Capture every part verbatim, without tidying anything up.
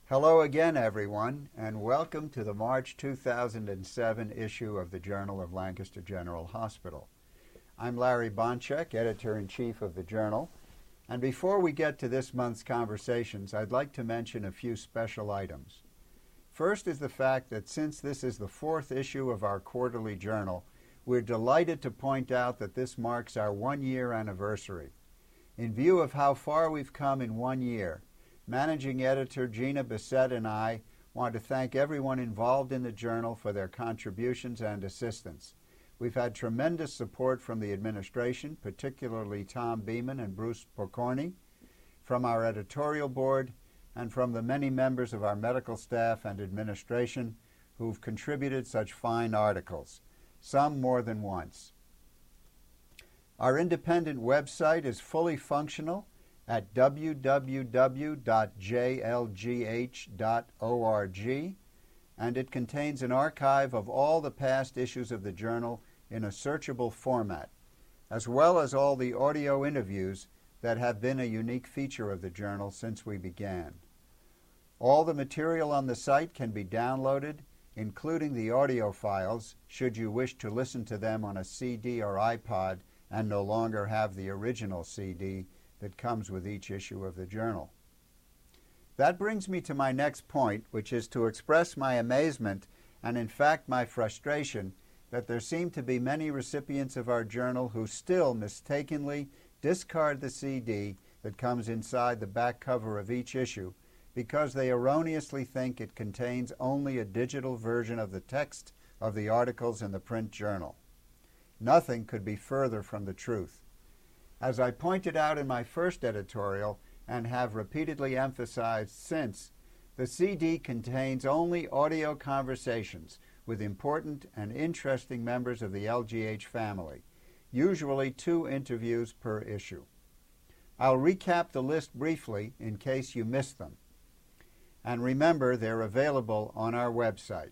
Hello again, everyone, and welcome to the March two thousand seven issue of the Journal of Lancaster General Hospital. I'm Larry Bonchek, Editor-in-Chief of the Journal, and before we get to this month's conversations, I'd like to mention a few special items. First is the fact that since this is the fourth issue of our quarterly journal, we're delighted to point out that this marks our one-year anniversary. In view of how far we've come in one year, Managing Editor Gina Bissett and I want to thank everyone involved in the journal for their contributions and assistance. We've had tremendous support from the administration, particularly Tom Beeman and Bruce Pokorny, from our editorial board, and from the many members of our medical staff and administration who've contributed such fine articles, some more than once. Our independent website is fully functional at w w w dot j l g h dot org, and it contains an archive of all the past issues of the journal in a searchable format, as well as all the audio interviews that have been a unique feature of the journal since we began. All the material on the site can be downloaded, including the audio files, should you wish to listen to them on a C D or iPod and no longer have the original C D that comes with each issue of the journal. That brings me to my next point, which is to express my amazement and in fact my frustration that there seem to be many recipients of our journal who still mistakenly discard the C D that comes inside the back cover of each issue because they erroneously think it contains only a digital version of the text of the articles in the print journal. Nothing could be further from the truth. As I pointed out in my first editorial and have repeatedly emphasized since, the C D contains only audio conversations with important and interesting members of the L G H family, usually two interviews per issue. I'll recap the list briefly in case you missed them. And remember, they're available on our website.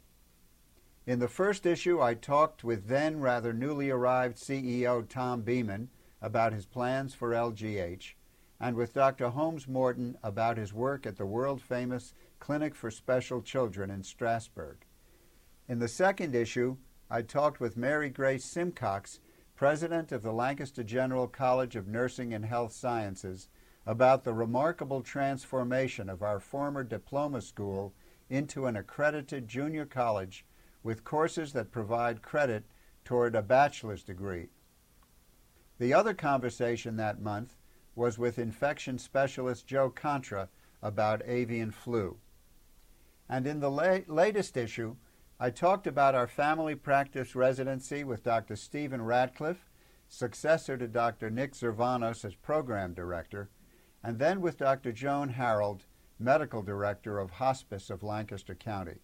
In the first issue, I talked with then rather newly arrived C E O Tom Beeman about his plans for L G H, and with Doctor Holmes Morton about his work at the world-famous Clinic for Special Children in Strasbourg. In the second issue, I talked with Mary Grace Simcox, president of the Lancaster General College of Nursing and Health Sciences, about the remarkable transformation of our former diploma school into an accredited junior college with courses that provide credit toward a bachelor's degree. The other conversation that month was with infection specialist Joe Contra about avian flu. And in the la latest issue, I talked about our family practice residency with Doctor Stephen Radcliffe, successor to Doctor Nick Zervanos as program director, and then with Doctor Joan Harold, medical director of Hospice of Lancaster County.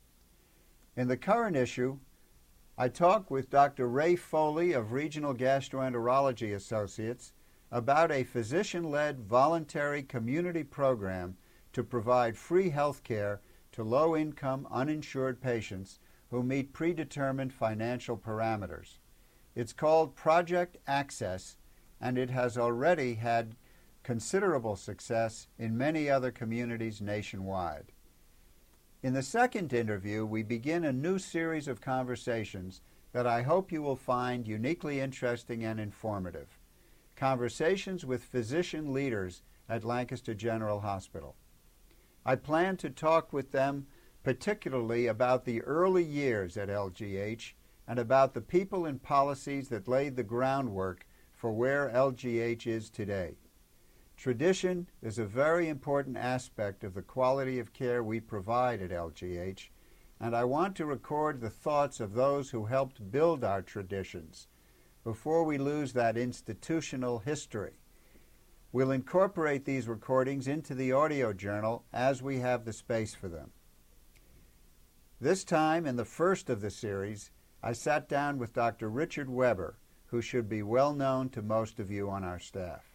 In the current issue, I talked with Doctor Ray Foley of Regional Gastroenterology Associates about a physician-led voluntary community program to provide free health care to low-income, uninsured patients who meet predetermined financial parameters. It's called Project Access, and it has already had considerable success in many other communities nationwide. In the second interview, we begin a new series of conversations that I hope you will find uniquely interesting and informative. Conversations with physician leaders at Lancaster General Hospital. I plan to talk with them particularly about the early years at L G H and about the people and policies that laid the groundwork for where L G H is today. Tradition is a very important aspect of the quality of care we provide at L G H, and I want to record the thoughts of those who helped build our traditions before we lose that institutional history. We'll incorporate these recordings into the audio journal as we have the space for them. This time, in the first of the series, I sat down with Doctor Richard Weber, who should be well known to most of you on our staff.